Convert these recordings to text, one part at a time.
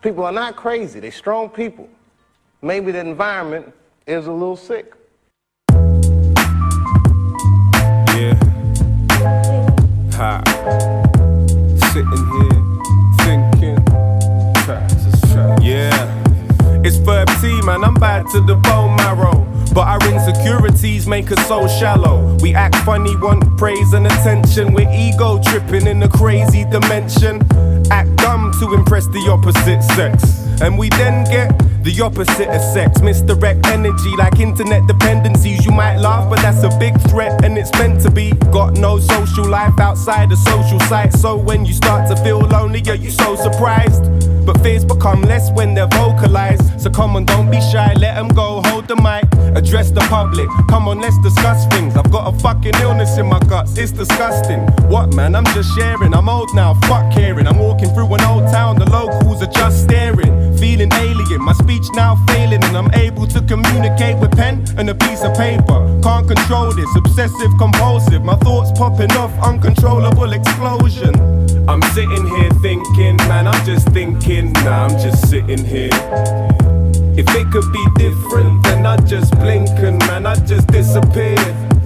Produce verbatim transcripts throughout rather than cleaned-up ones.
people are not crazy, they're strong people. Maybe the environment is a little sick. Yeah. Ha. Sitting here thinking. Yeah. It's Verb T, man, I'm bad to the bone marrow. But our insecurities make us so shallow. We act funny, want praise and attention. We're ego tripping in a crazy dimension. Act dumb to impress the opposite sex. And we then get the opposite of sex. Misdirect energy like internet dependencies. You might laugh, but that's a big threat, and it's meant to be. Got no social life outside the social site. So when you start to feel lonely, are you so surprised? But fears become less when they're vocalized. So come on, don't be shy, let them go, hold the mic, address the public. Come on, let's discuss things. I've got a fucking illness in my guts, it's disgusting. What, man, I'm just sharing, I'm old now, fuck caring. I'm walking through an old town, the locals are just staring. Feeling alien, my speech now failing, and I'm able to communicate with pen and a piece of paper. Can't control this, obsessive compulsive. My thoughts popping off, uncontrollable explosion. I'm sitting here thinking, man, I'm just thinking, nah, I'm just sitting here. If it could be different, then I'd just blink and man, I'd just disappear.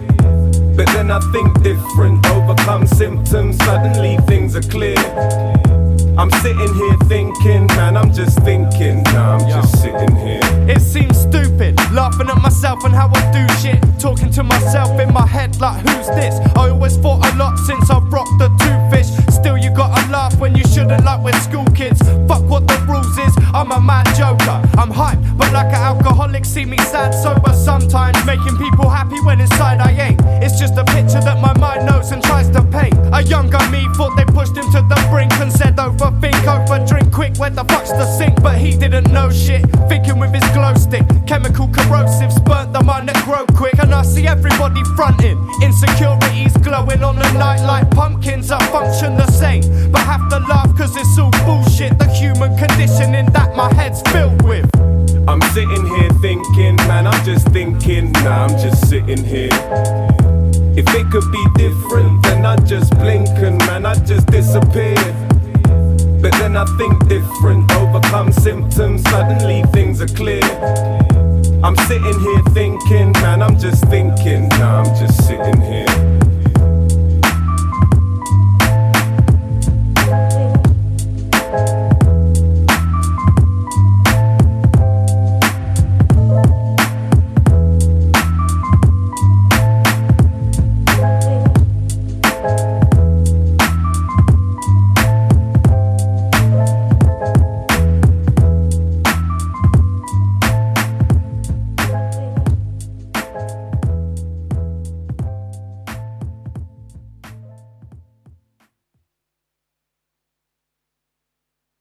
But then I think different, overcome symptoms, suddenly things are clear. I'm sitting here thinking, man, I'm just thinking, nah, I'm just sitting here. It seems stupid, laughing at myself and how I do shit. Talking to myself in my head like, who's this? I always thought a lot since I rocked the two fish. Still you gotta laugh when you shouldn't, like we're school kids. Fuck what the rules is, I'm a mad joker. I'm hyped, but like an alcoholic, see me sad sober sometimes. Making people happy when inside I ain't. It's just a picture that my mind knows and tries to paint. A younger me thought they pushed him to the brink and said overthink, over drink quick, where the fuck's the sink? But he didn't know shit, thinking with his glow stick. Chemical corrosives burnt the mind that grow quick. And I see everybody fronting, insecurities glowing on the night like pumpkins that function the same. But have to laugh cause it's all bullshit, the human conditioning that my head's filled with. I'm sitting here thinking, man, I'm just thinking, nah, I'm just sitting here. If it could be different, then I'd just blink and man, I'd just disappear. But then I think different, overcome symptoms, suddenly things are clear. I'm sitting here thinking, man, I'm just thinking, nah, I'm just sitting here.